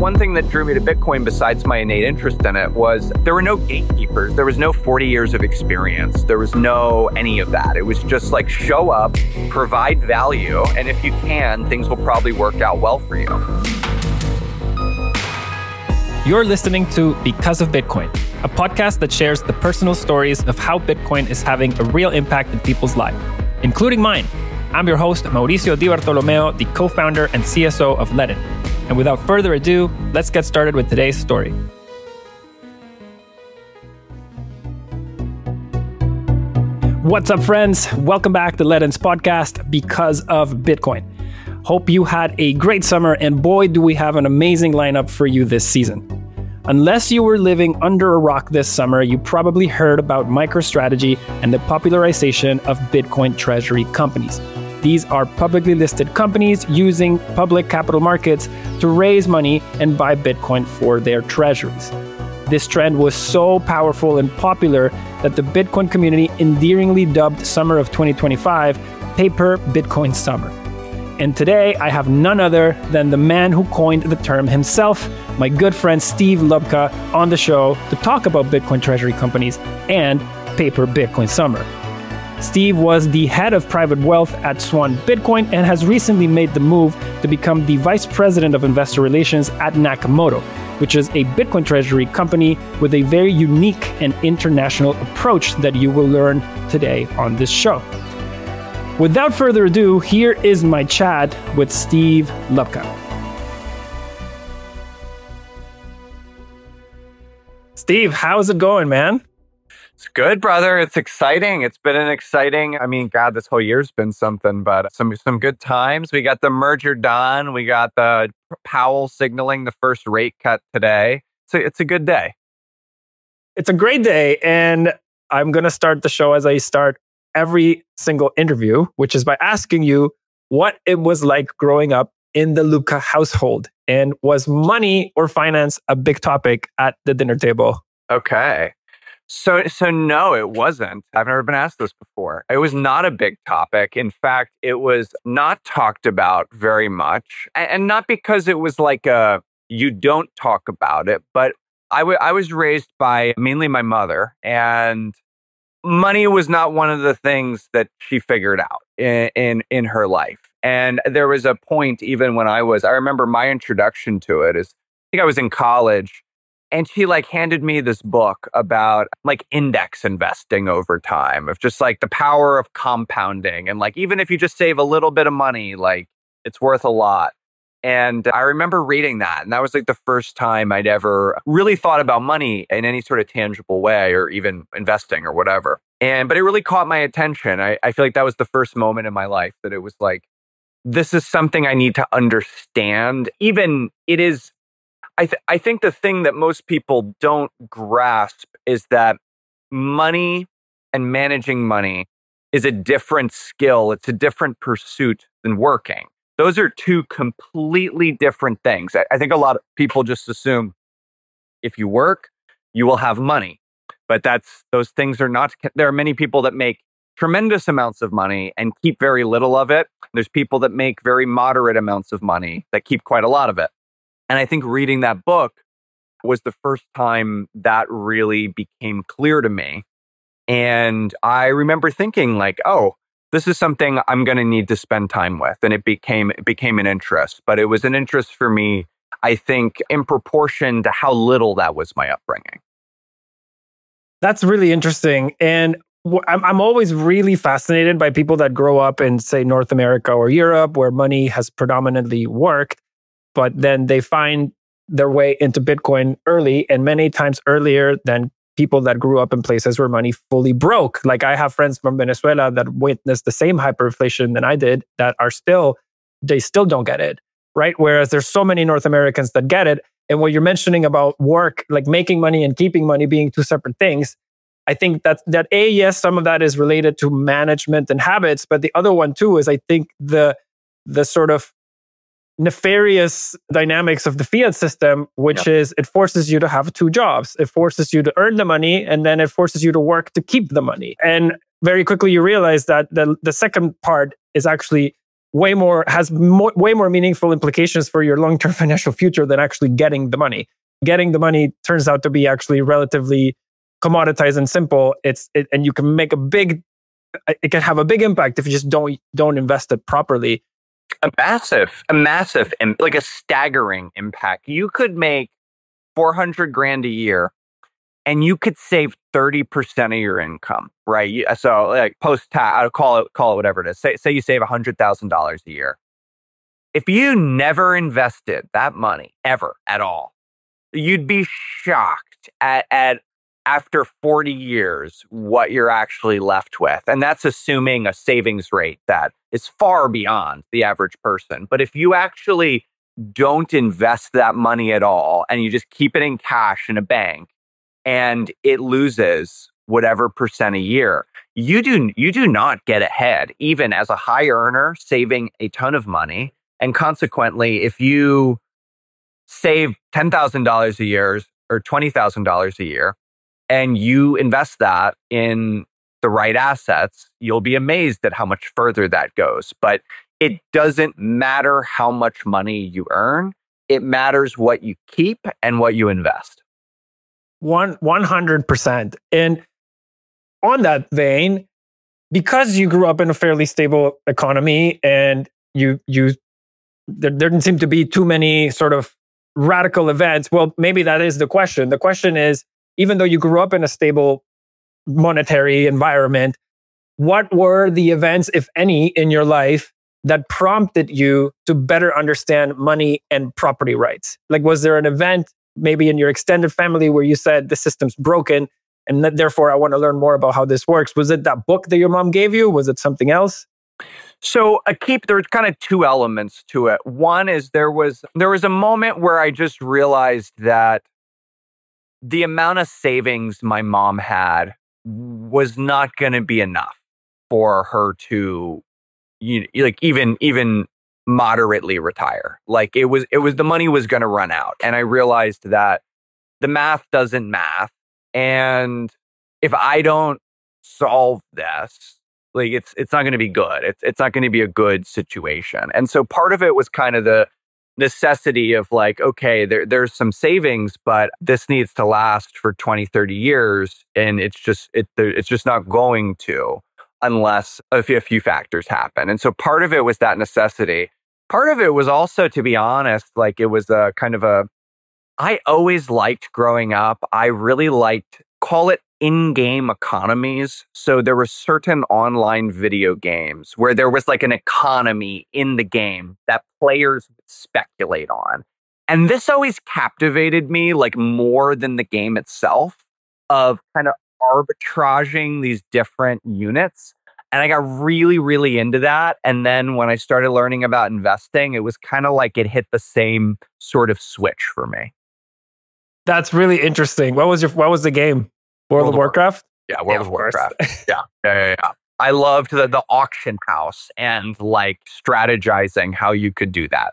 one thing that drew me to Bitcoin, besides my innate interest in it, was there were no gatekeepers. There was no 40 years of experience. There was no any of that. It was just like show up, provide value, and if you can, things will probably work out well for you. You're listening to Because of Bitcoin, a podcast that shares the personal stories of how Bitcoin is having a real impact in people's lives, including mine. I'm your host, Mauricio Di Bartolomeo, the co-founder and CSO of Ledn. And without further ado, let's get started with today's story. What's up, friends? Welcome back to Ledn's podcast, Because of Bitcoin. Hope you had a great summer, and boy, do we have an amazing lineup for you this season. Unless you were living under a rock this summer, you probably heard about MicroStrategy and the popularization of Bitcoin treasury companies. These are publicly listed companies using public capital markets to raise money and buy Bitcoin for their treasuries. This trend was so powerful and popular that the Bitcoin community endearingly dubbed summer of 2025 Paper Bitcoin Summer. And today I have none other than the man who coined the term himself, my good friend Steve Lubka, on the show to talk about Bitcoin treasury companies and Paper Bitcoin Summer. Steve was the head of private wealth at Swan Bitcoin and has recently made the move to become the vice president of investor relations at Nakamoto, which is a Bitcoin treasury company with a very unique and international approach that you will learn today on this show. Without further ado, here is my chat with Steve Lubka. Steve, how's it going, man? It's good, brother. It's exciting. It's been an exciting, God, this whole year's been something, but some good times. We got the merger done. We got the Powell signaling the first rate cut today. So it's a good day. It's a great day. And I'm going to start the show as I start every single interview, which is by asking you what it was like growing up in the Lubka household. And was money or finance a big topic at the dinner table? Okay. So no, it wasn't. I've never been asked this before. It was not a big topic. In fact, it was not talked about very much. And not because it was like you don't talk about it, but I was raised by mainly my mother, and money was not one of the things that she figured out in her life. And there was a point even when I remember my introduction to it is, I think I was in college, and she handed me this book about index investing over time, of just the power of compounding. And even if you just save a little bit of money, it's worth a lot. And I remember reading that. And that was the first time I'd ever really thought about money in any sort of tangible way, or even investing or whatever. But it really caught my attention. I feel that was the first moment in my life that it was this is something I need to understand. Even it is, I think the thing that most people don't grasp is that money and managing money is a different skill. It's a different pursuit than working. Those are two completely different things. I think a lot of people just assume if you work, you will have money. But those things are not. There are many people that make tremendous amounts of money and keep very little of it. There's people that make very moderate amounts of money that keep quite a lot of it. And I think reading that book was the first time that really became clear to me. And I remember thinking oh, this is something I'm going to need to spend time with. And it became an interest. But it was an interest for me, I think, in proportion to how little that was my upbringing. That's really interesting. And I'm always really fascinated by people that grow up in, say, North America or Europe, where money has predominantly worked, but then they find their way into Bitcoin early, and many times earlier than people that grew up in places where money fully broke. I have friends from Venezuela that witnessed the same hyperinflation than I did that they still don't get it, right? Whereas there's so many North Americans that get it. And what you're mentioning about work, making money and keeping money being two separate things, I think that yes, some of that is related to management and habits, but the other one too is I think the sort of nefarious dynamics of the fiat system, which is it forces you to have two jobs. It forces you to earn the money, and then it forces you to work to keep the money. And very quickly you realize that the second part is actually way more meaningful implications for your long-term financial future than actually getting the money. Getting the money turns out to be actually relatively commoditized and simple. And you can make it can have a big impact if you just don't invest it properly. A massive, like a staggering impact. You could make 400 grand a year and you could save 30% of your income, right? So like post-tax, I'll call it whatever it is. Say you save $100,000 a year. If you never invested that money ever at all, you'd be shocked at after 40 years what you're actually left with. And that's assuming a savings rate that is far beyond the average person. But if you actually don't invest that money at all and you just keep it in cash in a bank and it loses whatever percent a year, you do not get ahead, even as a high earner saving a ton of money. And consequently, if you save $10,000 a year or $20,000 a year, and you invest that in the right assets, you'll be amazed at how much further that goes. But it doesn't matter how much money you earn. It matters what you keep and what you invest. 100%. And on that vein, because you grew up in a fairly stable economy and there didn't seem to be too many sort of radical events. Well, maybe that is the question. The question is, even though you grew up in a stable monetary environment, what were the events, if any, in your life that prompted you to better understand money and property rights? Like, was there an event maybe in your extended family where you said the system's broken and therefore I want to learn more about how this works? Was it that book that your mom gave you? Was it something else? So there's kind of two elements to it. One is there was a moment where I just realized that the amount of savings my mom had was not going to be enough for her to, even moderately retire. Like it was the money was going to run out, and I realized that the math doesn't math, and if I don't solve this, like it's not going to be good. It's not going to be a good situation. And so part of it was kind of the necessity of like, okay, there's some savings, but this needs to last for 20, 30 years. And it's just not going to unless a few factors happen. And so part of it was that necessity. Part of it was also, to be honest, like it was a kind of I always liked growing up. I really liked, call it in-game economies. So there were certain online video games where there was like an economy in the game that players would speculate on. And this always captivated me, like more than the game itself, of kind of arbitraging these different units. And I got really, really into that. And then when I started learning about investing, it was kind of like it hit the same sort of switch for me. That's really interesting. What was the game? World of Warcraft? Yeah, World of Warcraft. Yeah. I loved the auction house and like strategizing how you could do that.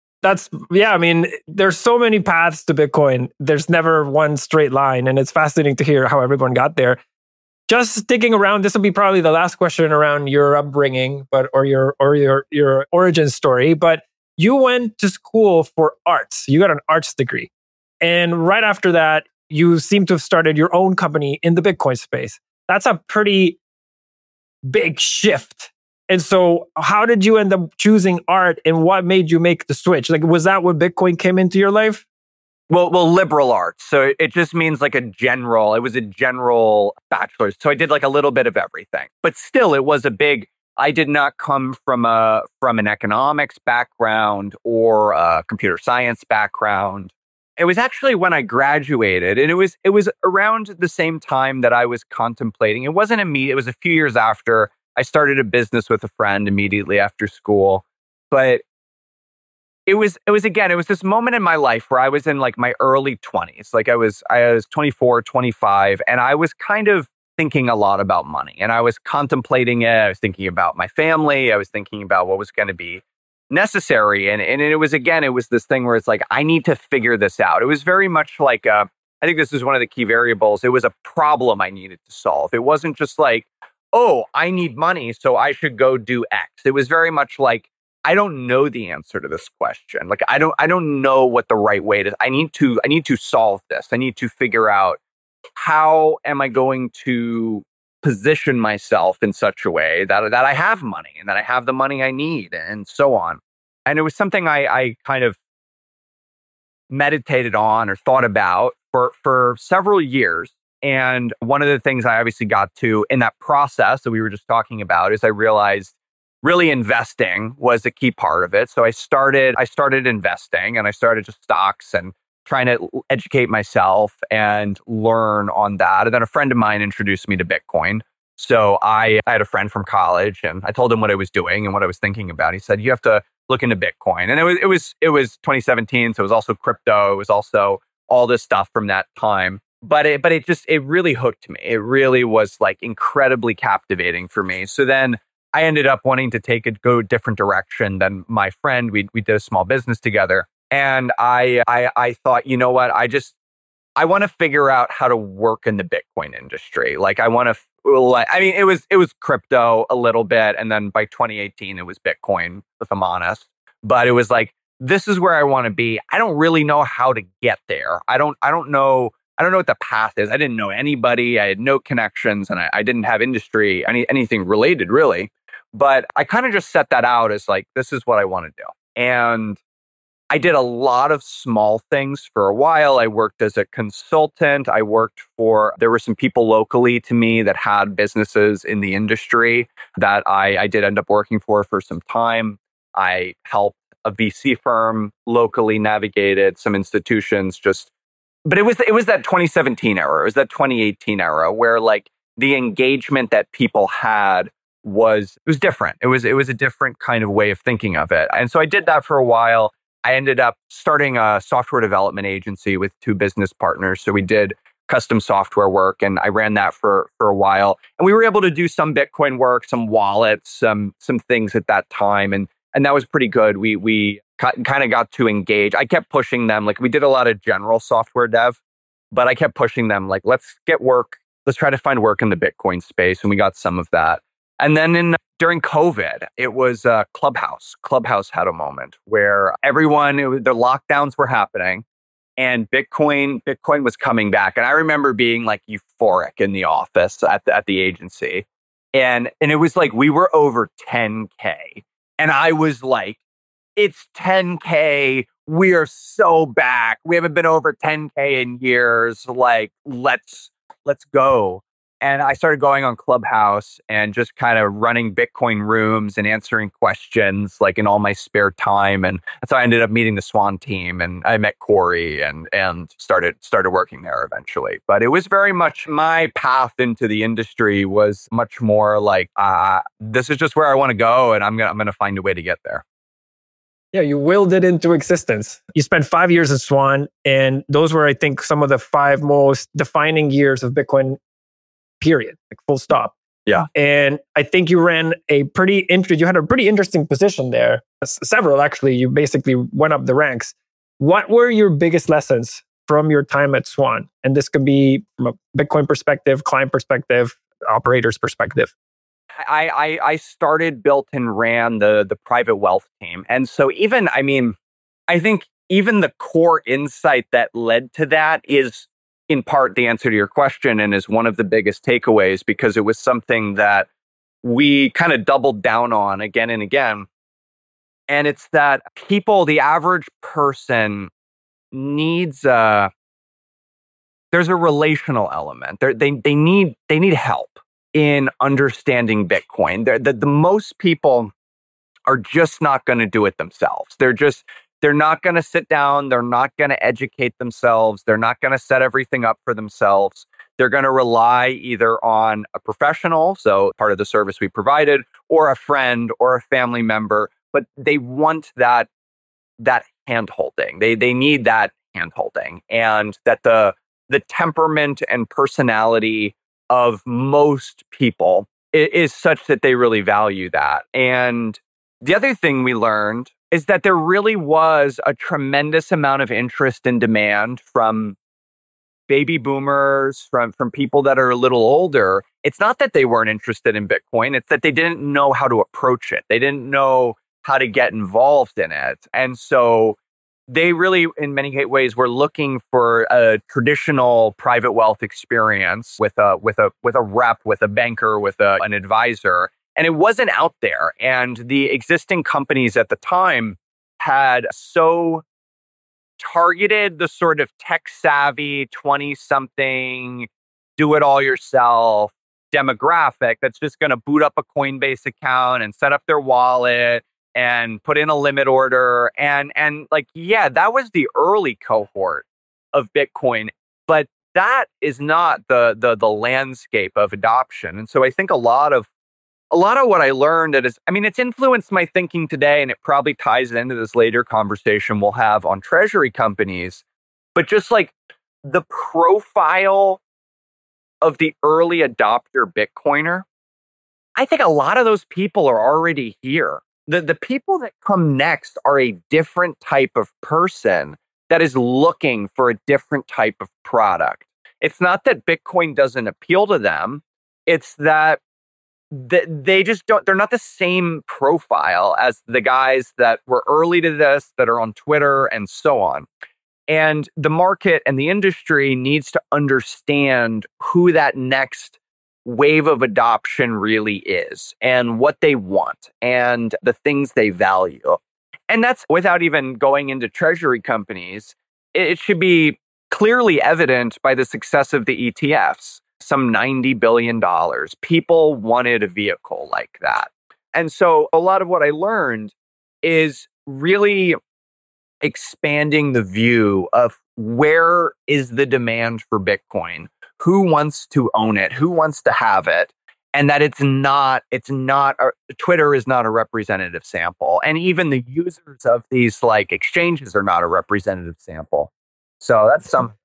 I mean, there's so many paths to Bitcoin. There's never one straight line. And it's fascinating to hear how everyone got there. Just sticking around, this will be probably the last question around your upbringing, or your origin story. But you went to school for arts. You got an arts degree. And right after that, you seem to have started your own company in the Bitcoin space. That's a pretty big shift. And so how did you end up choosing art, and what made you make the switch? Like, was that when Bitcoin came into your life? Well, liberal arts. So it just means like it was a general bachelor's. So I did like a little bit of everything, but still it was I did not come from an economics background or a computer science background. It was actually when I graduated, and it was around the same time that I was contemplating. It wasn't immediate. It was a few years after. I started a business with a friend immediately after school. But it was this moment in my life where I was in like my early 20s. Like I was 24, 25, and I was kind of thinking a lot about money, and I was contemplating it. I was thinking about my family. I was thinking about what was going to be necessary. And it was this thing where it's like, I need to figure this out. It was very much like, I think this is one of the key variables. It was a problem I needed to solve. It wasn't just like, oh, I need money, so I should go do X. It was very much like, I don't know the answer to this question. Like, I don't know what the right way to, I need to solve this. I need to figure out how am I going to position myself in such a way that I have money and that I have the money I need and so on. And it was something I kind of meditated on or thought about for several years. And one of the things I obviously got to in that process that we were just talking about is I realized really investing was a key part of it. So I started investing, and I started just stocks and trying to educate myself and learn on that. And then a friend of mine introduced me to Bitcoin. So I had a friend from college, and I told him what I was doing and what I was thinking about. He said, "You have to look into Bitcoin." And it was 2017, so it was also crypto. It was also all this stuff from that time. But it really hooked me. It really was like incredibly captivating for me. So then I ended up wanting to go a different direction than my friend. We did a small business together. And I thought, you know what? I want to figure out how to work in the Bitcoin industry. Like it was crypto a little bit. And then by 2018, it was Bitcoin, if I'm honest. But it was like, this is where I want to be. I don't really know how to get there. I don't know what the path is. I didn't know anybody. I had no connections, and I didn't have anything related really. But I kind of just set that out as like, this is what I want to do. And I did a lot of small things for a while. I worked as a consultant. There were some people locally to me that had businesses in the industry that I did end up working for some time. I helped a VC firm locally, navigated some institutions, but it was that 2017 era. It was that 2018 era where like the engagement that people had was different. It was a different kind of way of thinking of it. And so I did that for a while. I ended up starting a software development agency with two business partners. So we did custom software work, and I ran that for a while. And we were able to do some Bitcoin work, some wallets, some things at that time. And that was pretty good. We kind of got to engage. I kept pushing them. Like, we did a lot of general software dev, but I kept pushing them like, let's get work. Let's try to find work in the Bitcoin space. And we got some of that. And then during COVID, it was Clubhouse. Clubhouse had a moment where the lockdowns were happening, and Bitcoin was coming back. And I remember being like euphoric in the office at the agency. And it was like, we were over 10K. And I was like, it's 10K. We are so back. We haven't been over 10K in years. Like, let's go. And I started going on Clubhouse and just kind of running Bitcoin rooms and answering questions like in all my spare time. And so I ended up meeting the Swan team, and I met Corey and started working there eventually. But it was very much my path into the industry was much more like, this is just where I want to go, and I'm gonna find a way to get there. Yeah, you willed it into existence. You spent 5 years at Swan, and those were, I think, some of the 5 most defining years of Bitcoin, period, like full stop. Yeah. And I think you ran you had a pretty interesting position there. Several, actually. You basically went up the ranks. What were your biggest lessons from your time at Swan? And this could be from a Bitcoin perspective, client perspective, operator's perspective. I started, built, and ran the private wealth team. And so I think even the core insight that led to that is in part the answer to your question, and is one of the biggest takeaways, because it was something that we kind of doubled down on again and again. And it's that the average person needs there's a relational element. They need help in understanding Bitcoin. The most people are just not going to do it themselves. They're not going to sit down. They're not going to educate themselves. They're not going to set everything up for themselves. They're going to rely either on a professional, so part of the service we provided, or a friend or a family member. But they want that hand-holding. They need that hand-holding. And that the temperament and personality of most people is such that they really value that. And the other thing we learned is that there really was a tremendous amount of interest and demand from baby boomers, from people that are a little older. It's not that they weren't interested in Bitcoin. It's that they didn't know how to approach it. They didn't know how to get involved in it. And so they really, in many ways, were looking for a traditional private wealth experience with a rep, with a banker, with an advisor, and it wasn't out there. And the existing companies at the time had so targeted the sort of tech savvy 20-something, do it all yourself demographic that's just going to boot up a Coinbase account and set up their wallet and put in a limit order. And like, yeah, that was the early cohort of Bitcoin, but that is not the landscape of adoption. And so I think a lot of what I learned it's influenced my thinking today, and it probably ties into this later conversation we'll have on treasury companies. But just like the profile of the early adopter Bitcoiner, I think a lot of those people are already here. The people that come next are a different type of person that is looking for a different type of product. It's not that Bitcoin doesn't appeal to them. It's that they just don't, they're not the same profile as the guys that were early to this, that are on Twitter and so on. And the market and the industry needs to understand who that next wave of adoption really is and what they want and the things they value. And that's without even going into treasury companies. It should be clearly evident by the success of the ETFs, some $90 billion. People wanted a vehicle like that. And so a lot of what I learned is really expanding the view of where is the demand for Bitcoin, who wants to own it, who wants to have it, and that Twitter is not a representative sample. And even the users of these like exchanges are not a representative sample. So that's something.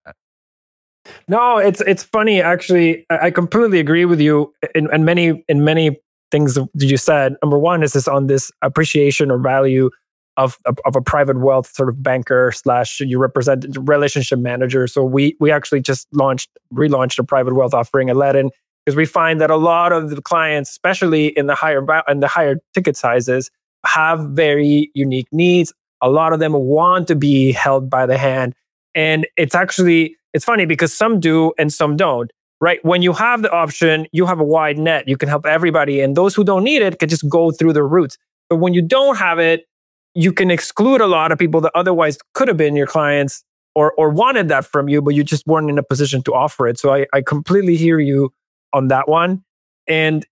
No, it's funny actually. I completely agree with you in many things that you said. Number one is on this appreciation or value of a private wealth sort of banker / you represent relationship manager. So we actually just relaunched a private wealth offering at Ledn, because we find that a lot of the clients, especially in the higher ticket sizes, have very unique needs. A lot of them want to be held by the hand, and it's funny because some do and some don't. Right? When you have the option, you have a wide net. You can help everybody, and those who don't need it can just go through the routes. But when you don't have it, you can exclude a lot of people that otherwise could have been your clients or wanted that from you, but you just weren't in a position to offer it. So I completely hear you on that one. And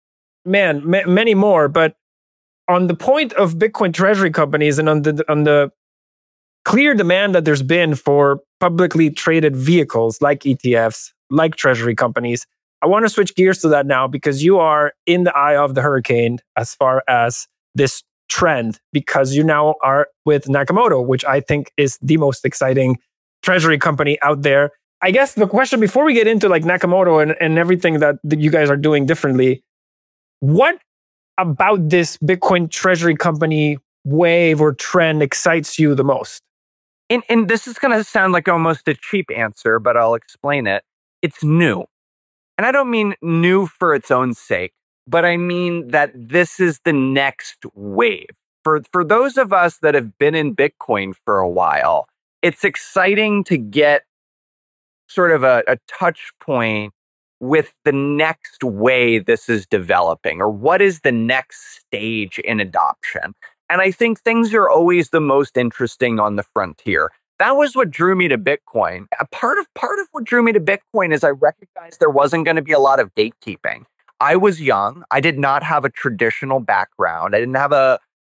man, many more. But on the point of Bitcoin treasury companies and on the clear demand that there's been for publicly traded vehicles like ETFs, like treasury companies, I want to switch gears to that now, because you are in the eye of the hurricane as far as this trend, because you now are with Nakamoto, which I think is the most exciting treasury company out there. I guess the question before we get into like Nakamoto and everything that you guys are doing differently, what about this Bitcoin treasury company wave or trend excites you the most? And this is going to sound like almost a cheap answer, but I'll explain it. It's new. And I don't mean new for its own sake, but I mean that this is the next wave. For those of us that have been in Bitcoin for a while, it's exciting to get sort of a touch point with the next way this is developing, or what is the next stage in adoption. And I think things are always the most interesting on the frontier. That was what drew me to Bitcoin. A part of what drew me to Bitcoin is I recognized there wasn't going to be a lot of gatekeeping. I was young. I did not have a traditional background. I didn't have a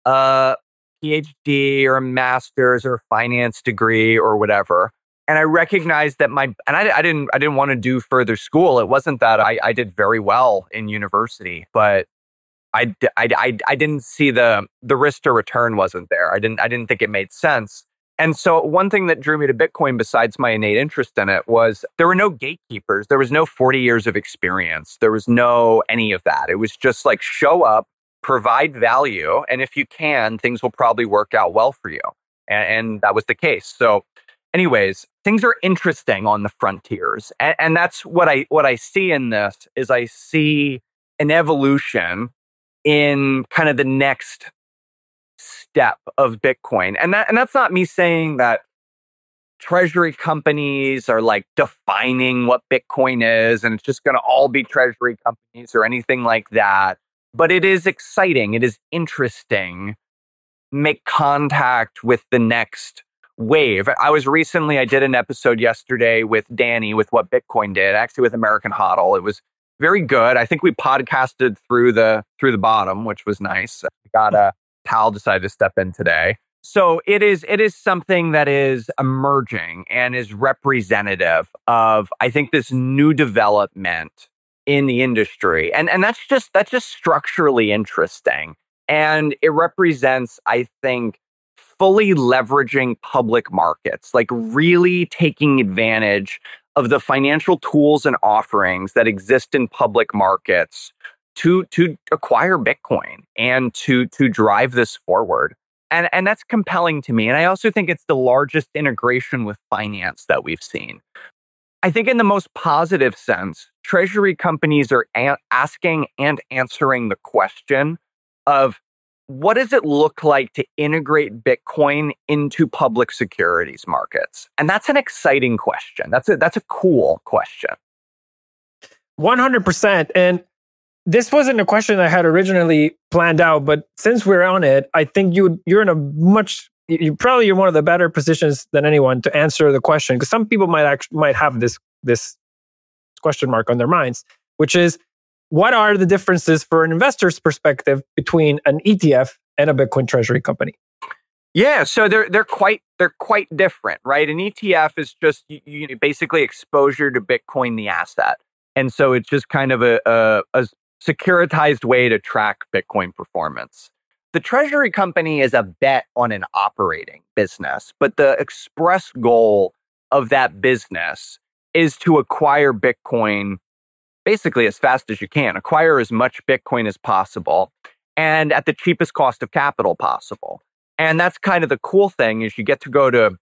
PhD or a master's or a finance degree or whatever. And I recognized that I didn't want to do further school. It wasn't that I did very well in university, but I didn't see the risk to return wasn't there. I didn't think it made sense. And so one thing that drew me to Bitcoin, besides my innate interest in it, was there were no gatekeepers. There was no 40 years of experience. There was no any of that. It was just like show up, provide value, and if you can, things will probably work out well for you. And that was the case. So anyways, things are interesting on the frontiers. And that's what I see in this is I see an evolution in kind of the next step of Bitcoin. And that's not me saying that treasury companies are like defining what Bitcoin is and it's just going to all be treasury companies or anything like that. But it is exciting. It is interesting. Make contact with the next wave. I did an episode yesterday with Danny with What Bitcoin Did, actually with American HODL. It was very good. I think we podcasted through the bottom, which was nice. Tal decided to step in today. So it is something that is emerging and is representative of, I think, this new development in the industry. And that's just structurally interesting. And it represents, I think, fully leveraging public markets, like really taking advantage of the financial tools and offerings that exist in public markets to acquire Bitcoin and to drive this forward. And that's compelling to me. And I also think it's the largest integration with finance that we've seen. I think in the most positive sense, treasury companies are asking and answering the question of what does it look like to integrate Bitcoin into public securities markets? And that's an exciting question. That's a cool question. 100%. And this wasn't a question I had originally planned out, but since we're on it, I think you're in a you're one of the better positions than anyone to answer the question, because some people might have this question mark on their minds, which is, what are the differences for an investor's perspective between an ETF and a Bitcoin treasury company? Yeah, so they're quite different, right? An ETF is just you basically exposure to Bitcoin, the asset, and so it's just kind of a securitized way to track Bitcoin performance. The treasury company is a bet on an operating business, but the express goal of that business is to acquire Bitcoin basically as fast as you can, acquire as much Bitcoin as possible and at the cheapest cost of capital possible. And that's kind of the cool thing, is you get to go to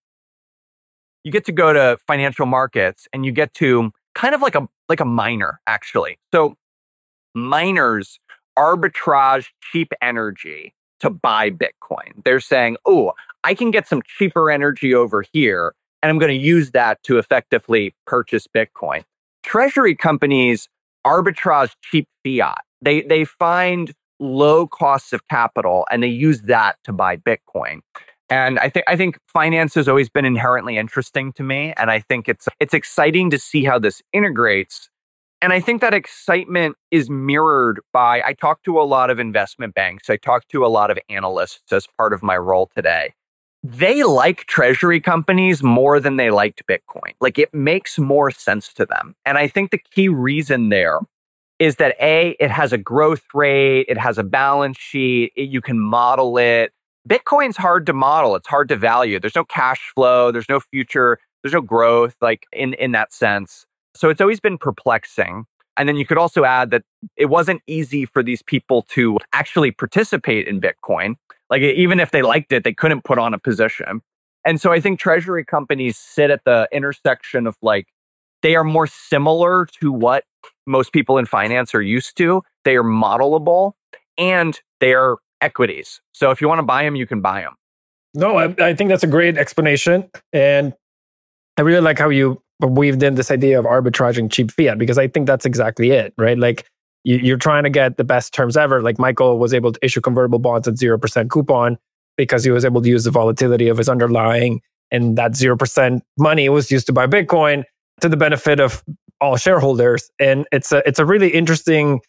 financial markets and you get to kind of like a miner, actually. So miners arbitrage cheap energy to buy Bitcoin. They're saying, oh, I can get some cheaper energy over here, and I'm going to use that to effectively purchase Bitcoin. Treasury companies arbitrage cheap fiat. They find low costs of capital, and they use that to buy Bitcoin. And I think finance has always been inherently interesting to me, and I think it's exciting to see how this integrates. And I think that excitement is mirrored by, I talk to a lot of investment banks. I talk to a lot of analysts as part of my role today. They like treasury companies more than they liked Bitcoin. Like, it makes more sense to them. And I think the key reason there is that A, it has a growth rate, it has a balance sheet, you can model it. Bitcoin's hard to model, it's hard to value. There's no cash flow, there's no future, there's no growth, like in that sense. So it's always been perplexing. And then you could also add that it wasn't easy for these people to actually participate in Bitcoin. Like, even if they liked it, they couldn't put on a position. And so I think treasury companies sit at the intersection of, like, they are more similar to what most people in finance are used to. They are modelable and they are equities. So if you want to buy them, you can buy them. No, I think that's a great explanation. And I really like how you weaved in this idea of arbitraging cheap fiat, because I think that's exactly it, right? Like, you're trying to get the best terms ever. Like, Michael was able to issue convertible bonds at 0% coupon because he was able to use the volatility of his underlying, and that 0% money was used to buy Bitcoin to the benefit of all shareholders. And it's a really interesting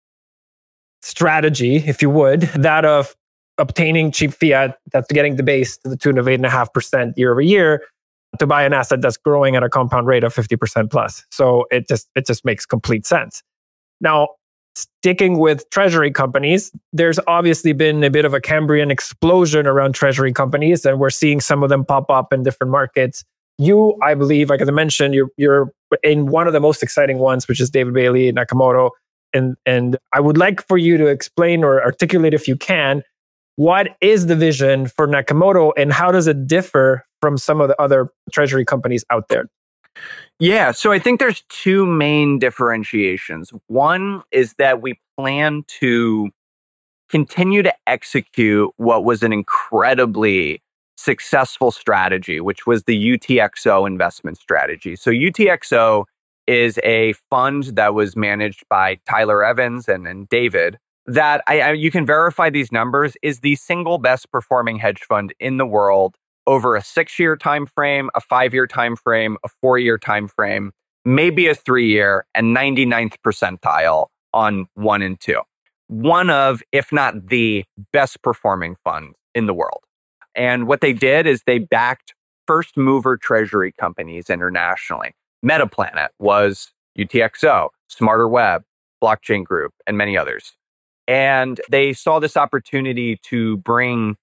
strategy, if you would, that of obtaining cheap fiat that's getting debased to the tune of 8.5% year over year to buy an asset that's growing at a compound rate of 50% plus. So it just makes complete sense. Now, sticking with treasury companies, there's obviously been a bit of a Cambrian explosion around treasury companies, and we're seeing some of them pop up in different markets. You, I believe, like as I mentioned, you're in one of the most exciting ones, which is David Bailey, Nakamoto. And I would like for you to explain or articulate, if you can, what is the vision for Nakamoto and how does it differ from some of the other treasury companies out there? Yeah, so I think there's two main differentiations. One is that we plan to continue to execute what was an incredibly successful strategy, which was the UTXO investment strategy. So UTXO is a fund that was managed by Tyler Evans and David that you can verify these numbers is the single best performing hedge fund in the world over a 6-year time frame, a 5-year time frame, a 4-year time frame, maybe a 3-year, and 99th percentile on 1 and 2. One of, if not the best performing fund in the world. And what they did is they backed first mover treasury companies internationally. Metaplanet was UTXO, Smarter Web, Blockchain Group, and many others. And they saw this opportunity to bring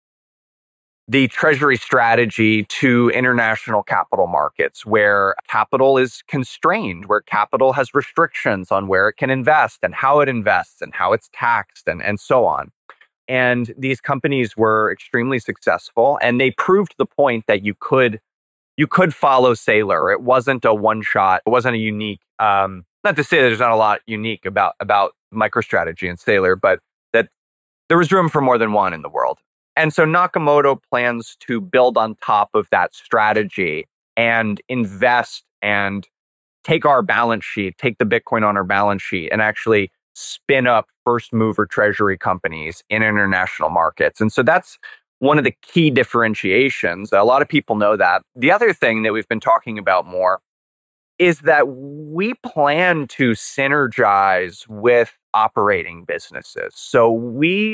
the treasury strategy to international capital markets where capital is constrained, where capital has restrictions on where it can invest and how it invests and how it's taxed and so on. And these companies were extremely successful, and they proved the point that you could follow Saylor. It wasn't a one shot. It wasn't a unique. Not to say that there's not a lot unique about MicroStrategy and Saylor, but that there was room for more than one in the world. And so Nakamoto plans to build on top of that strategy and invest and take our balance sheet, take the Bitcoin on our balance sheet, and actually spin up first mover treasury companies in international markets. And so that's one of the key differentiations. A lot of people know that. The other thing that we've been talking about more is that we plan to synergize with operating businesses. So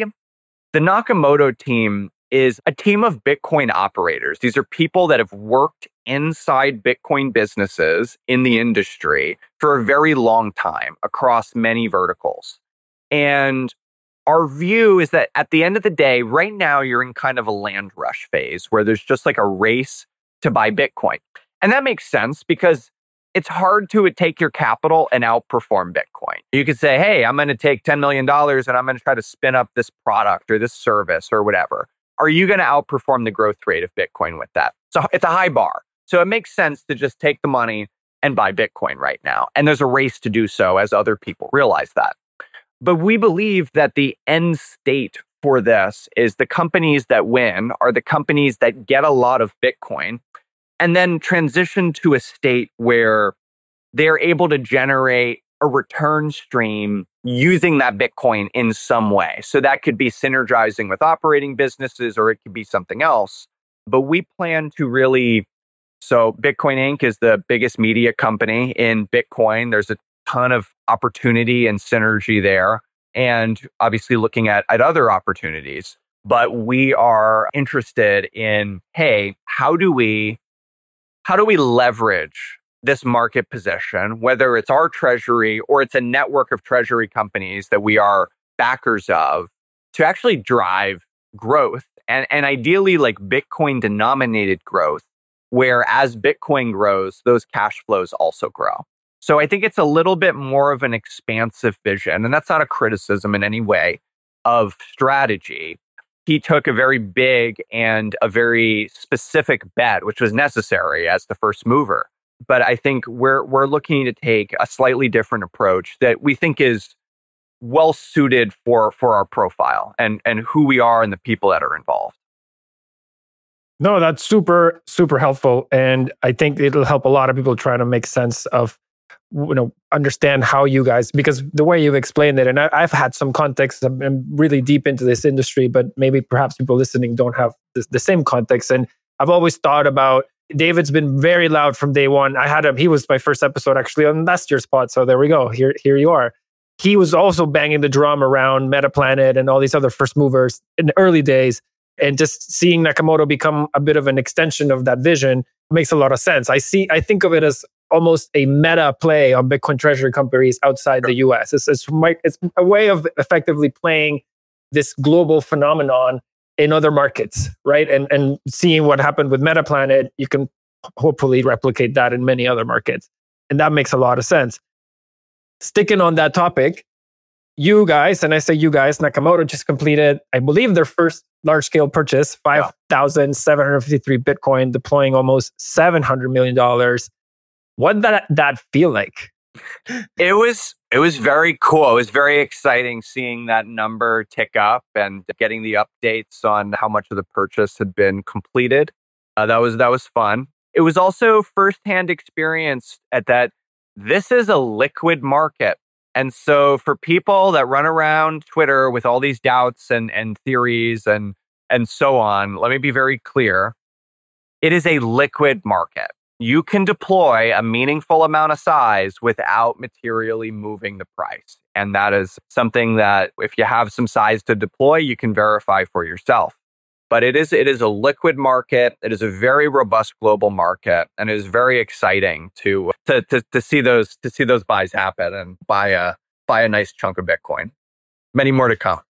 the Nakamoto team is a team of Bitcoin operators. These are people that have worked inside Bitcoin businesses in the industry for a very long time across many verticals. And our view is that at the end of the day, right now, you're in kind of a land rush phase where there's just like a race to buy Bitcoin. And that makes sense because it's hard to take your capital and outperform Bitcoin. You could say, hey, I'm going to take $10 million and I'm going to try to spin up this product or this service or whatever. Are you going to outperform the growth rate of Bitcoin with that? So it's a high bar. So it makes sense to just take the money and buy Bitcoin right now. And there's a race to do so as other people realize that. But we believe that the end state for this is the companies that win are the companies that get a lot of Bitcoin and then transition to a state where they're able to generate a return stream using that Bitcoin in some way. So that could be synergizing with operating businesses, or it could be something else. But we plan to really, so Bitcoin Inc. is the biggest media company in Bitcoin. There's a ton of opportunity and synergy there, and obviously looking at other opportunities. But we are interested in, hey, how do we leverage this market position, whether it's our treasury or it's a network of treasury companies that we are backers of, to actually drive growth and ideally like Bitcoin denominated growth, where as Bitcoin grows, those cash flows also grow. So I think it's a little bit more of an expansive vision, and that's not a criticism in any way of strategy. He took a very big and a very specific bet, which was necessary as the first mover. But I think we're looking to take a slightly different approach that we think is well suited for our profile and who we are and the people that are involved. No, that's super, super helpful. And I think it'll help a lot of people try to make sense of, understand how you guys, because the way you've explained it, and I've had some context, I'm really deep into this industry, but maybe perhaps people listening don't have the same context. And I've always thought about, David's been very loud from day one. I had him, he was my first episode actually on last year's pod. So there we go. Here you are. He was also banging the drum around Metaplanet and all these other first movers in the early days. And just seeing Nakamoto become a bit of an extension of that vision makes a lot of sense. I think of it as almost a meta play on Bitcoin treasury companies outside the US. It's a way of effectively playing this global phenomenon in other markets, right? And seeing what happened with Metaplanet, you can hopefully replicate that in many other markets. And that makes a lot of sense. Sticking on that topic, you guys, and I say you guys, Nakamoto just completed, I believe, their first large-scale purchase, 5,753 Bitcoin, deploying almost $700 million. What did that feel like? It was It was very cool. It was very exciting seeing that number tick up and getting the updates on how much of the purchase had been completed. That was fun. It was also firsthand experience at that this is a liquid market. And so for people that run around Twitter with all these doubts and theories and so on, let me be very clear. It is a liquid market. You can deploy a meaningful amount of size without materially moving the price. And that is something that if you have some size to deploy, you can verify for yourself. But it is a liquid market. It is a very robust global market, and it is very exciting to see those buys happen and buy a nice chunk of Bitcoin. Many more to come.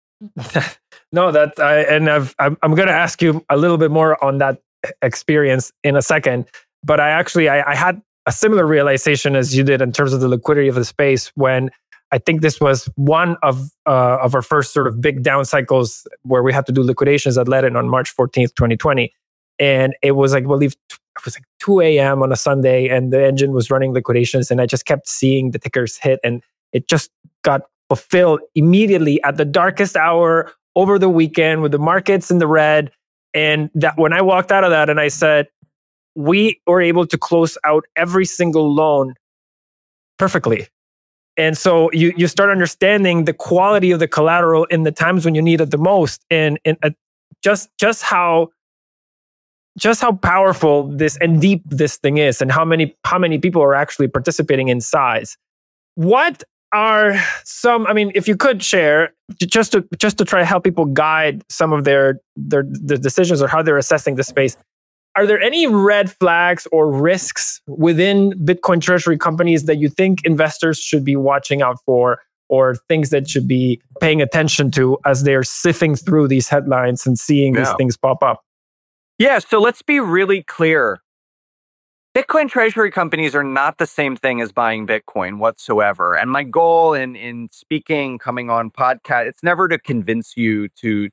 No, I'm going to ask you a little bit more on that experience in a second. But I had a similar realization as you did in terms of the liquidity of the space when I think this was one of our first sort of big down cycles where we had to do liquidations at Ledn on March 14th, 2020. And it was like, it was like 2 a.m. on a Sunday and the engine was running liquidations. And I just kept seeing the tickers hit and it just got fulfilled immediately at the darkest hour over the weekend with the markets in the red. And that when I walked out of that and I said, we were able to close out every single loan perfectly. And so you start understanding the quality of the collateral in the times when you need it the most, and just how powerful this and deep this thing is, and how many people are actually participating in size. What are some? I mean, if you could share just to try to help people guide some of their decisions or how they're assessing the space. Are there any red flags or risks within Bitcoin treasury companies that you think investors should be watching out for, or things that should be paying attention to as they're sifting through these headlines and seeing these things pop up? Yeah, so let's be really clear. Bitcoin treasury companies are not the same thing as buying Bitcoin whatsoever. And my goal in speaking, coming on podcast, it's never to convince you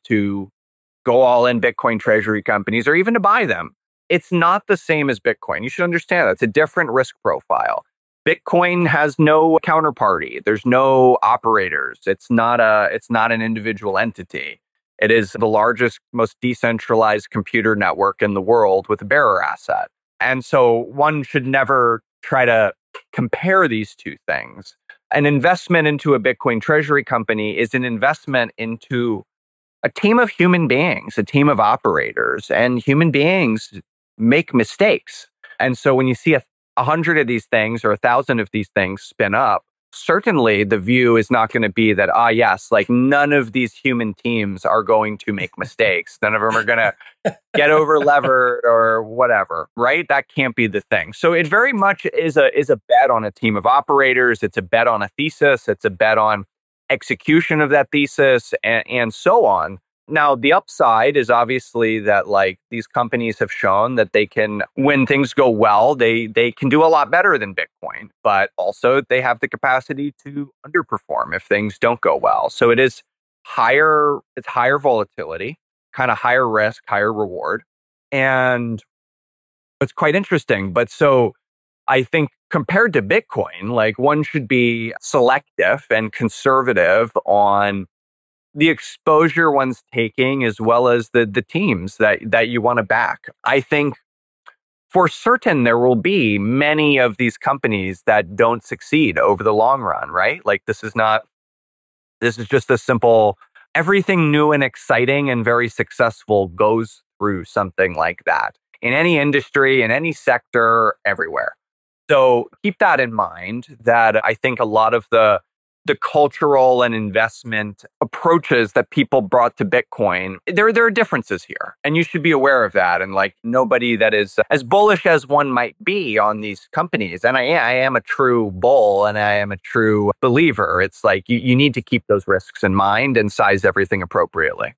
to go all in Bitcoin treasury companies or even to buy them. It's not the same as Bitcoin. You should understand that. It's a different risk profile. Bitcoin has no counterparty. There's no operators. It's not an individual entity. It is the largest, most decentralized computer network in the world with a bearer asset. And so one should never try to compare these two things. An investment into a Bitcoin treasury company is an investment into a team of human beings, a team of operators, and human beings make mistakes. And so when you see 100 of these things or 1,000 of these things spin up, certainly the view is not going to be that, yes, like none of these human teams are going to make mistakes. None of them are going to get over levered or whatever, right? That can't be the thing. So it very much is a bet on a team of operators. It's a bet on a thesis. It's a bet on execution of that thesis and so on. Now, the upside is obviously that like these companies have shown that they can, when things go well, they can do a lot better than Bitcoin, but also they have the capacity to underperform if things don't go well. So it's higher volatility, kind of higher risk, higher reward. And it's quite interesting. But so I think compared to Bitcoin, like one should be selective and conservative on the exposure one's taking, as well as the teams that you want to back. I think for certain there will be many of these companies that don't succeed over the long run, right? Like this is just a simple, everything new and exciting and very successful goes through something like that in any industry, in any sector, everywhere. So keep that in mind, that I think a lot of the cultural and investment approaches that people brought to Bitcoin, there are differences here. And you should be aware of that. And like nobody that is as bullish as one might be on these companies. And I am a true bull and I am a true believer. It's like you need to keep those risks in mind and size everything appropriately.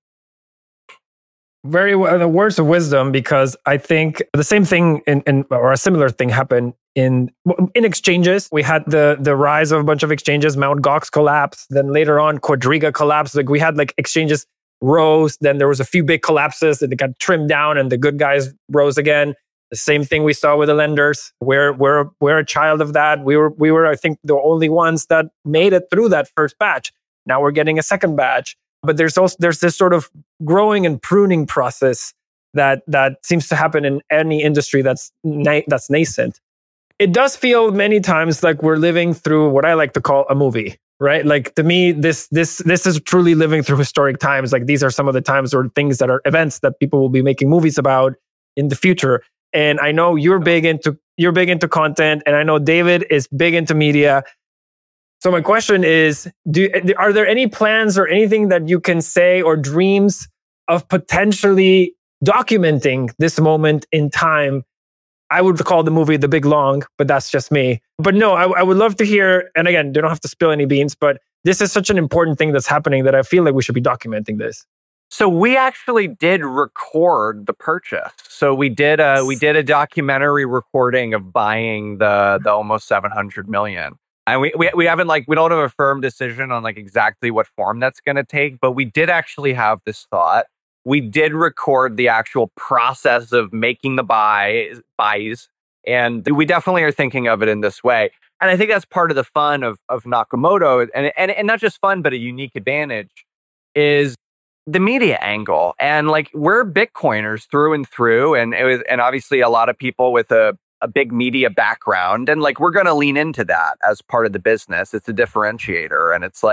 Very well, the words of wisdom, because I think the same thing or a similar thing happened in exchanges. We had the rise of a bunch of exchanges. Mt. Gox collapsed. Then later on, Quadriga collapsed. Like we had like exchanges rose. Then there was a few big collapses that they got trimmed down and the good guys rose again. The same thing we saw with the lenders. We're a child of that. We were I think the only ones that made it through that first batch. Now we're getting a second batch, but there's this sort of growing and pruning process that seems to happen in any industry that's nascent. It does feel many times like we're living through what I like to call a movie, right? Like to me, this is truly living through historic times. Like these are some of the times or things that are events that people will be making movies about in the future. And I know you're big into content, and I know David is big into media. So my question is, are there any plans or anything that you can say or dreams of potentially documenting this moment in time? I would call the movie The Big Long, but that's just me. But no, I would love to hear, and again, you don't have to spill any beans, but this is such an important thing that's happening that I feel like we should be documenting this. So we actually did record the purchase. So we did a documentary recording of buying the almost 700 million. And we haven't we don't have a firm decision on exactly what form that's going to take, but we did actually have this thought. We did record the actual process of making the buys, and we definitely are thinking of it in this way. And I think that's part of the fun of Nakamoto, and not just fun, but a unique advantage is the media angle. And we're Bitcoiners through and through, and obviously a lot of people with a big media background, and we're going to lean into that as part of the business. It's a differentiator, and it's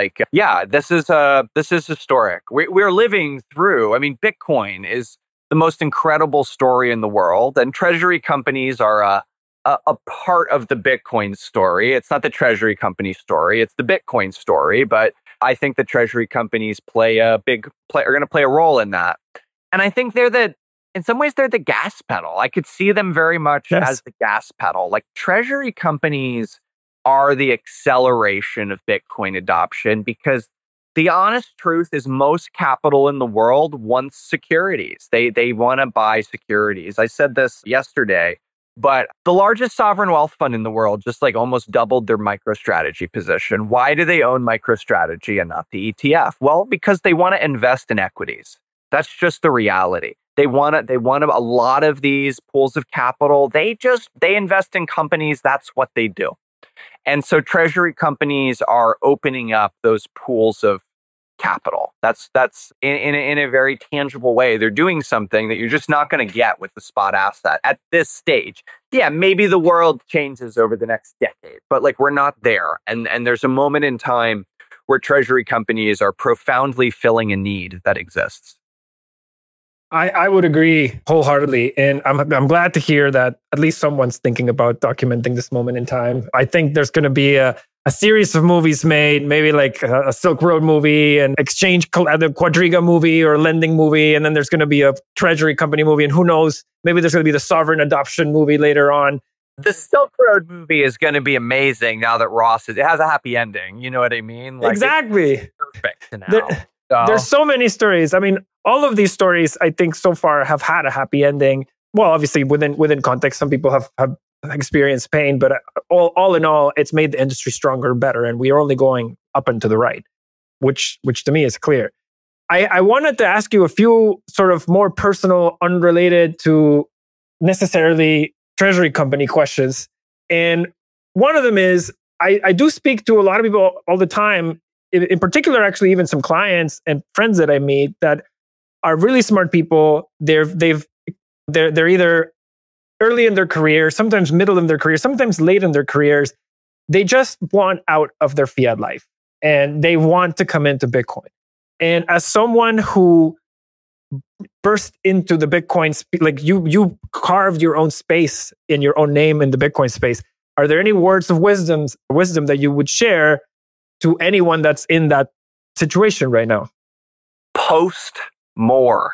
this is historic. We're living through. I mean, Bitcoin is the most incredible story in the world, and treasury companies are a part of the Bitcoin story. It's not the treasury company story; it's the Bitcoin story. But I think the treasury companies are going to play a role in that, and I think in some ways, they're the gas pedal. I could see them very much as the gas pedal. Treasury companies are the acceleration of Bitcoin adoption, because the honest truth is most capital in the world wants securities. They want to buy securities. I said this yesterday, but the largest sovereign wealth fund in the world just almost doubled their MicroStrategy position. Why do they own MicroStrategy and not the ETF? Well, because they want to invest in equities. That's just the reality. They want a lot of these pools of capital. They invest in companies. That's what they do. And so treasury companies are opening up those pools of capital. That's in a very tangible way. They're doing something that you're just not going to get with the spot asset at this stage. Yeah, maybe the world changes over the next decade, but we're not there. And there's a moment in time where treasury companies are profoundly filling a need that exists. I would agree wholeheartedly. And I'm glad to hear that at least someone's thinking about documenting this moment in time. I think there's going to be a series of movies made, maybe a Silk Road movie, an exchange, the Quadriga movie or lending movie. And then there's going to be a treasury company movie. And who knows, maybe there's going to be the sovereign adoption movie later on. The Silk Road movie is going to be amazing now that it has a happy ending. You know what I mean? Exactly. It's perfect now. There's so many stories. I mean, all of these stories, I think, so far have had a happy ending. Well, obviously, within context, some people have experienced pain, but all in all, it's made the industry stronger, better, and we are only going up and to the right, which to me is clear. I wanted to ask you a few sort of more personal, unrelated to necessarily treasury company questions. And one of them is, I do speak to a lot of people all the time, in particular, actually, even some clients and friends that I meet that are really smart people. They're either early in their career, sometimes middle in their career, sometimes late in their careers. They just want out of their fiat life and they want to come into Bitcoin. And as someone who burst into the Bitcoin, you carved your own space in your own name in the Bitcoin space. Are there any words of wisdom that you would share to anyone that's in that situation right now? Post more.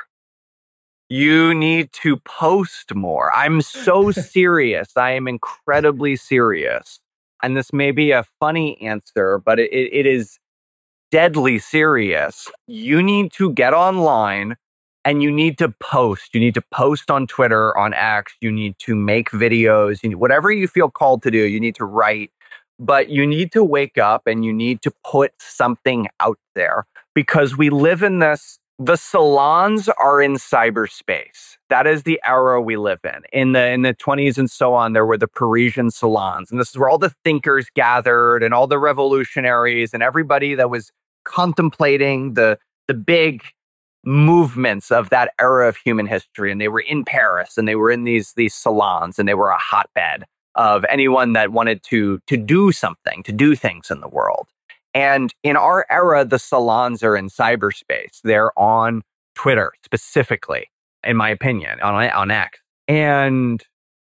You need to post more. I'm so serious. I am incredibly serious. And this may be a funny answer, but it is deadly serious. You need to get online and you need to post. You need to post on Twitter, on X. You need to make videos. Whatever you feel called to do, you need to write. But you need to wake up and you need to put something out there, because we live in this The salons are in cyberspace. That is the era we live in. In the 20s and so on, there were the Parisian salons. And this is where all the thinkers gathered and all the revolutionaries and everybody that was contemplating the big movements of that era of human history. And they were in Paris and they were in these salons, and they were a hotbed of anyone that wanted to do something, to do things in the world. And in our era, the salons are in cyberspace. They're on Twitter specifically, in my opinion, on X. And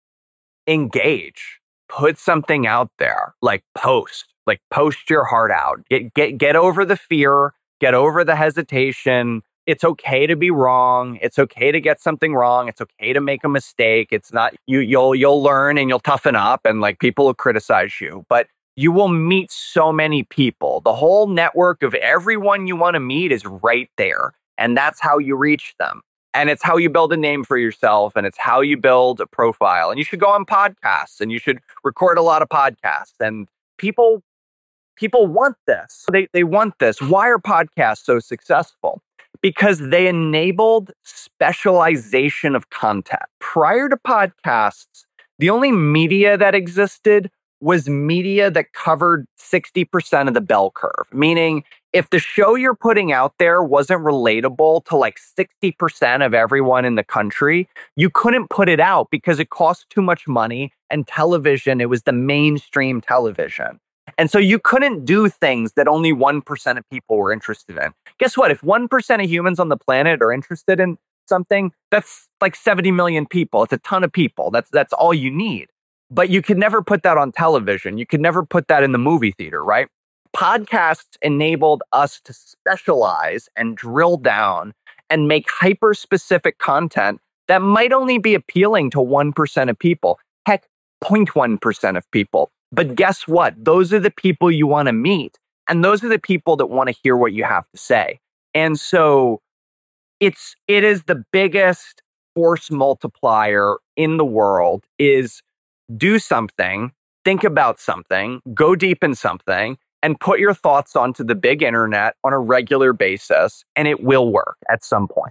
engage, put something out there, post your heart out. Get over the fear, get over the hesitation. It's okay to be wrong. It's okay to get something wrong. It's okay to make a mistake. It's not you'll learn and you'll toughen up, and people will criticize you, but you will meet so many people. The whole network of everyone you want to meet is right there. And that's how you reach them. And it's how you build a name for yourself. And it's how you build a profile. And you should go on podcasts, and you should record a lot of podcasts. And people want this. They want this. Why are podcasts so successful? Because they enabled specialization of content. Prior to podcasts, the only media that existed was media that covered 60% of the bell curve. Meaning, if the show you're putting out there wasn't relatable to 60% of everyone in the country, you couldn't put it out because it cost too much money, and television, it was the mainstream television. And so you couldn't do things that only 1% of people were interested in. Guess what? If 1% of humans on the planet are interested in something, that's 70 million people. It's a ton of people. That's all you need. But you could never put that on television. You could never put that in the movie theater, right? Podcasts enabled us to specialize and drill down and make hyper-specific content that might only be appealing to 1% of people. Heck, 0.1% of people. But guess what? Those are the people you want to meet. And those are the people that want to hear what you have to say. And so it is the biggest force multiplier in the world is do something, think about something, go deep in something, and put your thoughts onto the big internet on a regular basis, and it will work at some point.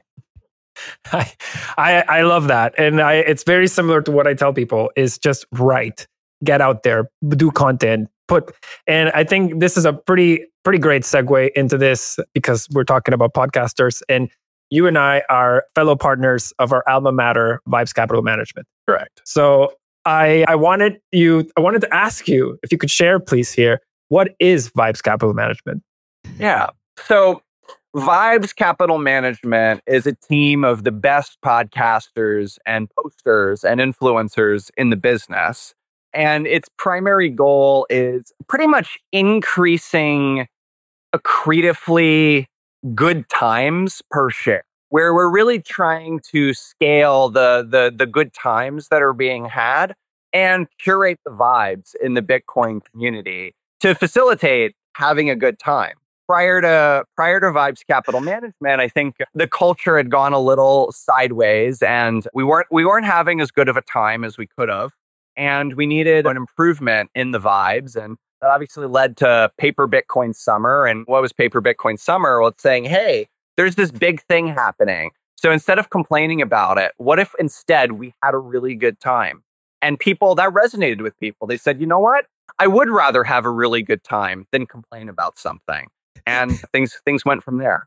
I love that. And it's very similar to what I tell people is just write, get out there, do content, and I think this is a pretty great segue into this because we're talking about podcasters, and you and I are fellow partners of our alma mater, Vibes Capital Management. Correct. So I wanted to ask you if you could share, please, here, what is Vibes Capital Management? Yeah. So Vibes Capital Management is a team of the best podcasters and posters and influencers in the business. And its primary goal is pretty much increasing accretively good times per share, where we're really trying to scale the good times that are being had and curate the vibes in the Bitcoin community to facilitate having a good time. Prior to Vibes Capital Management, I think the culture had gone a little sideways, and we weren't having as good of a time as we could have, and we needed an improvement in the vibes, and that obviously led to Paper Bitcoin Summer. And what was Paper Bitcoin Summer? Well, it's saying, hey, there's this big thing happening. So instead of complaining about it, what if instead we had a really good time? And that resonated with people. They said, you know what? I would rather have a really good time than complain about something. And things went from there.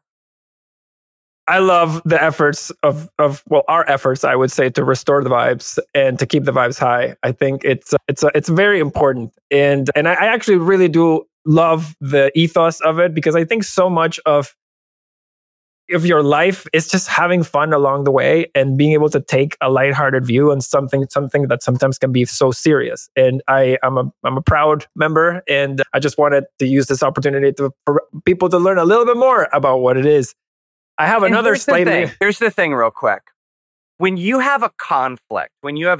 I love the efforts of our efforts, I would say, to restore the vibes and to keep the vibes high. I think it's very important. And I actually really do love the ethos of it, because I think so much of your life is just having fun along the way and being able to take a lighthearted view on something that sometimes can be so serious. And I'm a proud member, and I just wanted to use this opportunity for people to learn a little bit more about what it is. I have another slightly... Here's the thing real quick. When you have a conflict, when you have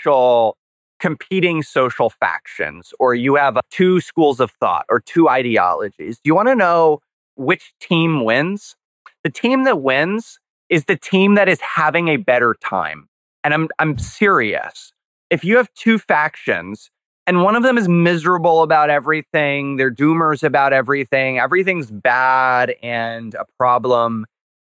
competing social factions, or you have two schools of thought or two ideologies, do you want to know which team wins? The team that wins is the team that is having a better time. And I'm serious. If you have two factions and one of them is miserable about everything, they're doomers about everything, everything's bad and a problem,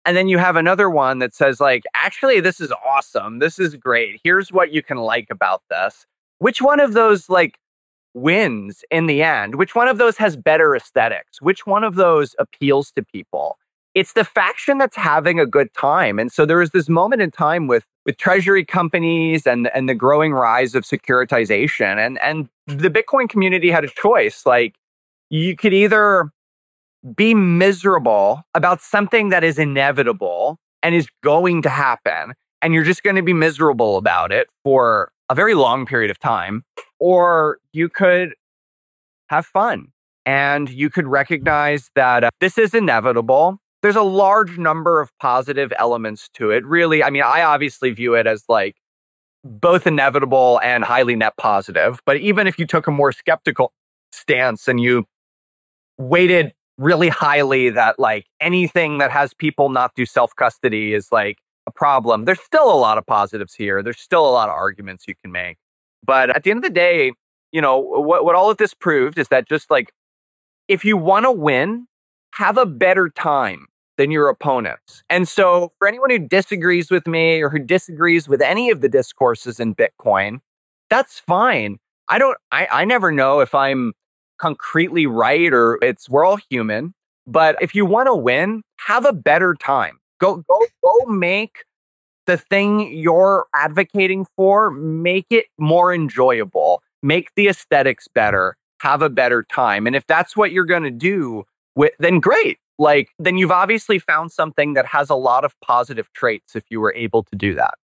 And then you have another one that says like, actually, this is awesome. This is great. Here's what you can like about this. Which one of those like wins in the end? Which one of those has better aesthetics? Which one of those appeals to people? It's the faction that's having a good time. And so there was this moment in time with treasury companies and the growing rise of securitization. And the Bitcoin community had a choice. Like, you could either be miserable about something that is inevitable and is going to happen, and you're just going to be miserable about it for a very long period of time, or you could have fun and you could recognize that this is inevitable. There's a large number of positive elements to it. Really, I mean, I obviously view it as like both inevitable and highly net positive. But even if you took a more skeptical stance and you weighted really highly that like anything that has people not do self-custody is like a problem, there's still a lot of positives here. There's still a lot of arguments you can make. But at the end of the day, you know, what all of this proved is that just like, if you want to win, have a better time than your opponents. And so for anyone who disagrees with me or who disagrees with any of the discourses in Bitcoin, that's fine. I never know if I'm concretely right or we're all human. But if you want to win, have a better time. Go make the thing you're advocating for, make it more enjoyable, make the aesthetics better, have a better time. And if that's what you're going to do, then great. Like, then you've obviously found something that has a lot of positive traits if you were able to do that.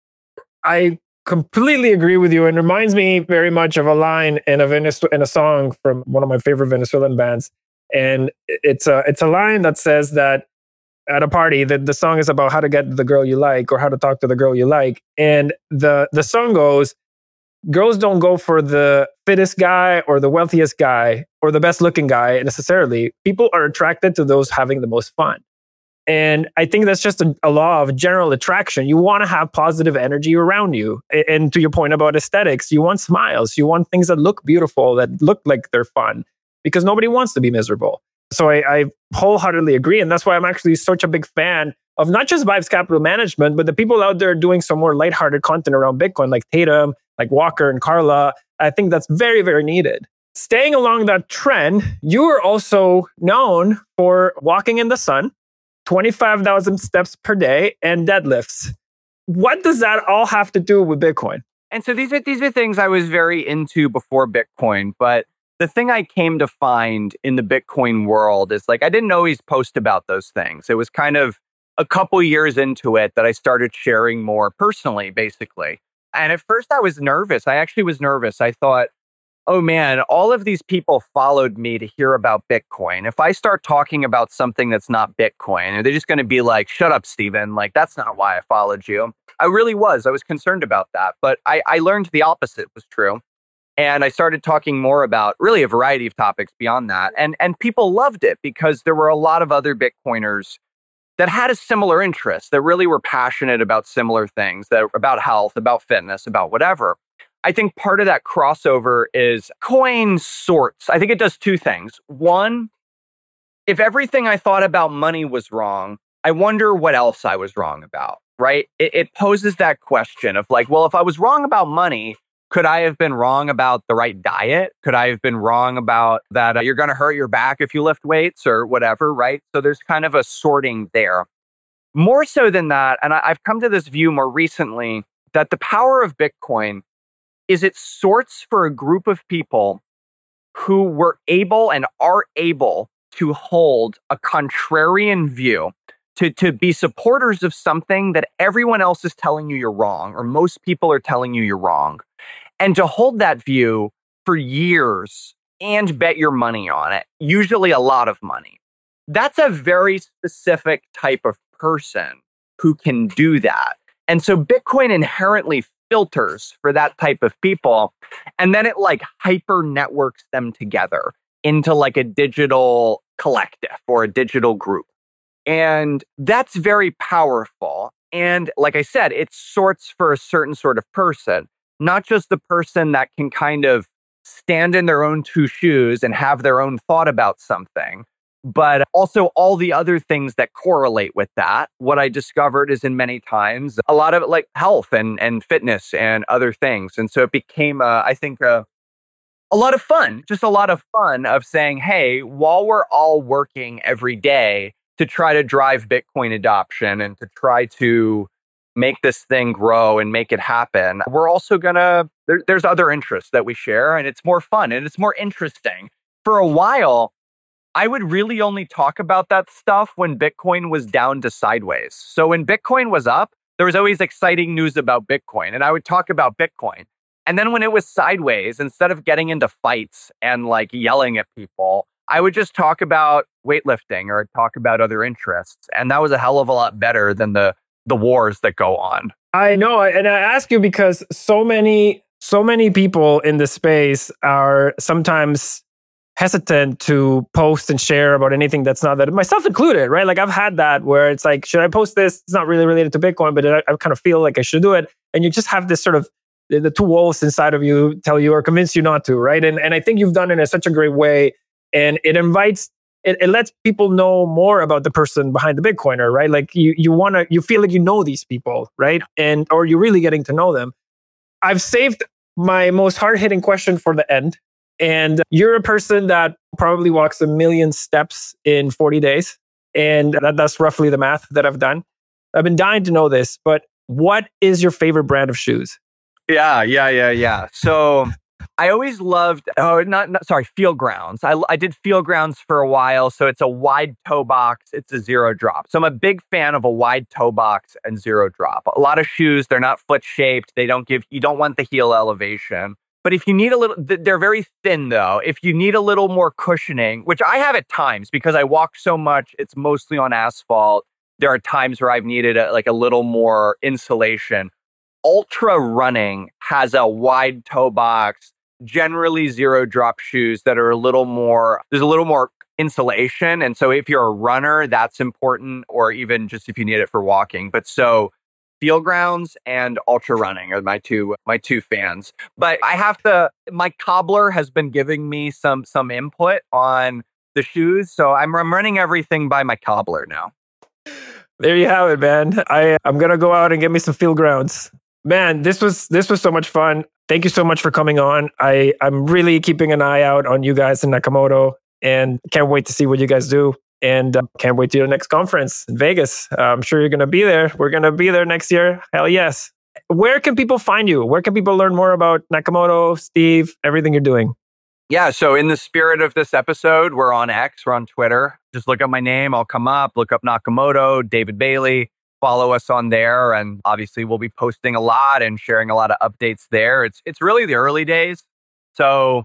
I completely agree with you, and reminds me very much of a line in a song from one of my favorite Venezuelan bands. And it's a line that says that at a party, that the song is about how to get the girl you like or how to talk to the girl you like. And the song goes, girls don't go for the fittest guy or the wealthiest guy or the best looking guy necessarily. People are attracted to those having the most fun. And I think that's just a law of general attraction. You want to have positive energy around you. And to your point about aesthetics, you want smiles. You want things that look beautiful, that look like they're fun, because nobody wants to be miserable. So I wholeheartedly agree. And that's why I'm actually such a big fan of not just Vibes Capital Management, but the people out there doing some more lighthearted content around Bitcoin, like Tatum, like Walker and Carla. I think that's very, very needed. Staying along that trend, you are also known for walking in the sun, 25,000 steps per day, and deadlifts. What does that all have to do with Bitcoin? And so these are things I was very into before Bitcoin. But the thing I came to find in the Bitcoin world is like, I didn't always post about those things. It was kind of a couple years into it that I started sharing more personally, basically. And at first I was nervous. I actually was nervous. I thought, oh man, all of these people followed me to hear about Bitcoin. If I start talking about something that's not Bitcoin, they're just going to be like, shut up, Steven. Like, that's not why I followed you. I really was. I was concerned about that. But I learned the opposite was true. And I started talking more about really a variety of topics beyond that. And people loved it because there were a lot of other Bitcoiners that had a similar interest, that really were passionate about similar things, that about health, about fitness, about whatever. I think part of that crossover is coin sorts. I think it does two things. One, if everything I thought about money was wrong, I wonder what else I was wrong about, right? It poses that question of like, well, if I was wrong about money, could I have been wrong about the right diet? Could I have been wrong about that you're going to hurt your back if you lift weights or whatever, right? So there's kind of a sorting there. More so than that, and I've come to this view more recently, that the power of Bitcoin is it sorts for a group of people who were able and are able to hold a contrarian view, to be supporters of something that everyone else is telling you you're wrong, or most people are telling you you're wrong. And to hold that view for years and bet your money on it, usually a lot of money. That's a very specific type of person who can do that. And so Bitcoin inherently filters for that type of people. And then it like hyper networks them together into like a digital collective or a digital group. And that's very powerful. And like I said, it sorts for a certain sort of person. Not just the person that can kind of stand in their own two shoes and have their own thought about something, but also all the other things that correlate with that. What I discovered is in many times, a lot of it like health and fitness and other things. And so it became, I think, a lot of fun, just a lot of fun of saying, hey, while we're all working every day to try to drive Bitcoin adoption and to try to make this thing grow and make it happen, we're also there's other interests that we share, and it's more fun and it's more interesting. For a while, I would really only talk about that stuff when Bitcoin was down to sideways. So when Bitcoin was up, there was always exciting news about Bitcoin, and I would talk about Bitcoin. And then when it was sideways, instead of getting into fights and like yelling at people, I would just talk about weightlifting or talk about other interests. And that was a hell of a lot better than the wars that go on. I know. And I ask you because so many people in this space are sometimes hesitant to post and share about anything that's not that, myself included, right? Like I've had that where it's like, should I post this? It's not really related to Bitcoin, but I kind of feel like I should do it. And you just have this sort of, the two wolves inside of you tell you or convince you not to, right? And I think you've done it in such a great way. And it lets people know more about the person behind the Bitcoiner, right? Like you feel like you know these people, right? Or you're really getting to know them. I've saved my most hard-hitting question for the end. And you're a person that probably walks 1 million steps in 40 days. And that's roughly the math that I've done. I've been dying to know this, but what is your favorite brand of shoes? Yeah. So I always loved, Field Grounds. I did Field Grounds for a while. So it's a wide toe box. It's a zero drop. So I'm a big fan of a wide toe box and zero drop. A lot of shoes, they're not foot shaped. You don't want the heel elevation. But if you need a little, they're very thin though. If you need a little more cushioning, which I have at times because I walk so much, it's mostly on asphalt. There are times where I've needed a little more insulation. Ultra Running has a wide toe box, generally zero drop shoes that are there's a little more insulation. And so if you're a runner, that's important, or even just if you need it for walking. But so Field Grounds and Ultra Running are my two fans. But my cobbler has been giving me some input on the shoes. So I'm running everything by my cobbler now. There you have it, man. I'm going to go out and get me some Field Grounds. Man, this was so much fun. Thank you so much for coming on. I'm really keeping an eye out on you guys in Nakamoto and can't wait to see what you guys do. And can't wait to your next conference in Vegas. I'm sure you're going to be there. We're going to be there next year. Hell yes. Where can people find you? Where can people learn more about Nakamoto, Steve, everything you're doing? Yeah, so in the spirit of this episode, we're on X, we're on Twitter. Just look up my name, I'll come up. Look up Nakamoto, David Bailey. Follow us on there. And obviously, we'll be posting a lot and sharing a lot of updates there. It's really the early days. So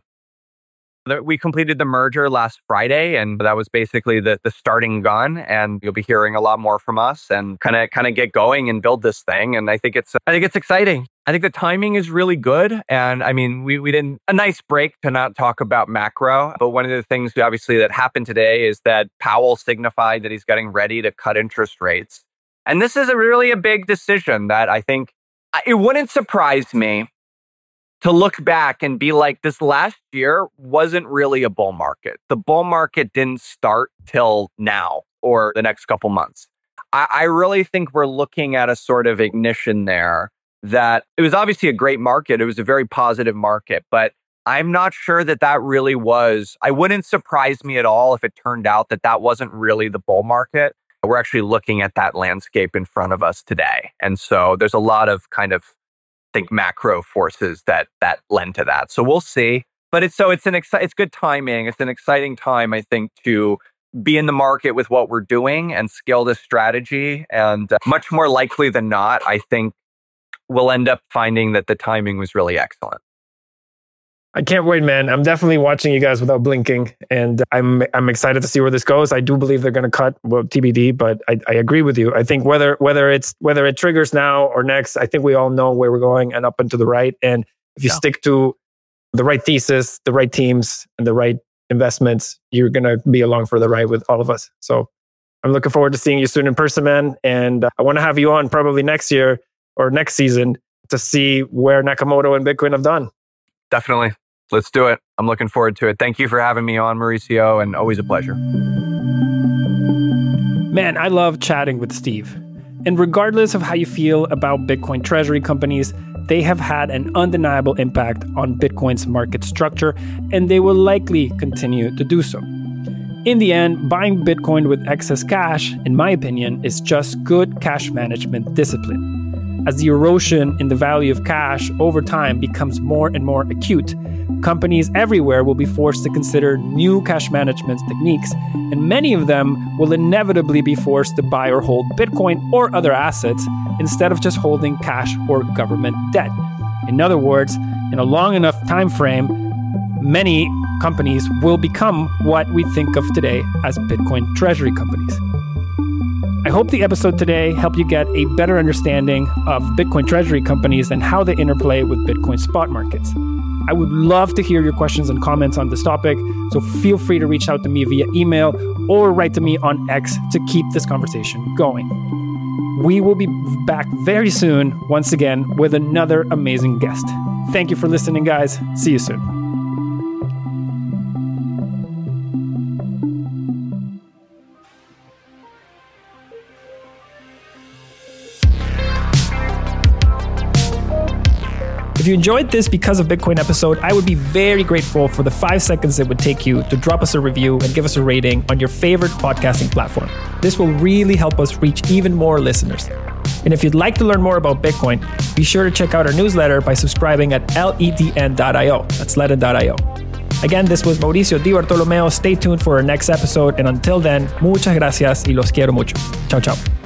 we completed the merger last Friday, and that was basically the starting gun. And you'll be hearing a lot more from us and kind of get going and build this thing. And I think it's exciting. I think the timing is really good. And I mean, we did a nice break to not talk about macro. But one of the things obviously that happened today is that Powell signified that he's getting ready to cut interest rates. And this is really a big decision that I think it wouldn't surprise me to look back and be like, this last year wasn't really a bull market. The bull market didn't start till now or the next couple months. I really think we're looking at a sort of ignition there that it was obviously a great market. It was a very positive market, but I'm not sure that really was. I wouldn't surprise me at all if it turned out that wasn't really the bull market. We're actually looking at that landscape in front of us today. And so there's a lot of kind of macro forces that lend to that. So we'll see. But it's good timing. It's an exciting time, I think, to be in the market with what we're doing and scale this strategy. And much more likely than not, I think we'll end up finding that the timing was really excellent. I can't wait, man. I'm definitely watching you guys without blinking, and I'm excited to see where this goes. I do believe they're going to cut, well, TBD, but I agree with you. I think whether it triggers now or next, I think we all know where we're going and up and to the right. And if you stick to the right thesis, the right teams, and the right investments, you're going to be along for the ride with all of us. So I'm looking forward to seeing you soon in person, man. And I want to have you on probably next year or next season to see where Nakamoto and Bitcoin have done. Definitely. Let's do it. I'm looking forward to it. Thank you for having me on, Mauricio, and always a pleasure. Man, I love chatting with Steve. And regardless of how you feel about Bitcoin treasury companies, they have had an undeniable impact on Bitcoin's market structure, and they will likely continue to do so. In the end, buying Bitcoin with excess cash, in my opinion, is just good cash management discipline. As the erosion in the value of cash over time becomes more and more acute, companies everywhere will be forced to consider new cash management techniques, and many of them will inevitably be forced to buy or hold Bitcoin or other assets instead of just holding cash or government debt. In other words, in a long enough time frame, many companies will become what we think of today as Bitcoin treasury companies. I hope the episode today helped you get a better understanding of Bitcoin treasury companies and how they interplay with Bitcoin spot markets. I would love to hear your questions and comments on this topic, so feel free to reach out to me via email or write to me on X to keep this conversation going. We will be back very soon, once again, with another amazing guest. Thank you for listening, guys. See you soon. If you enjoyed this Because of Bitcoin episode, I would be very grateful for the 5 seconds it would take you to drop us a review and give us a rating on your favorite podcasting platform. This will really help us reach even more listeners. And if you'd like to learn more about Bitcoin, be sure to check out our newsletter by subscribing at ledn.io. That's ledn.io. Again, this was Mauricio Di Bartolomeo. Stay tuned for our next episode. And until then, muchas gracias y los quiero mucho. Ciao, ciao.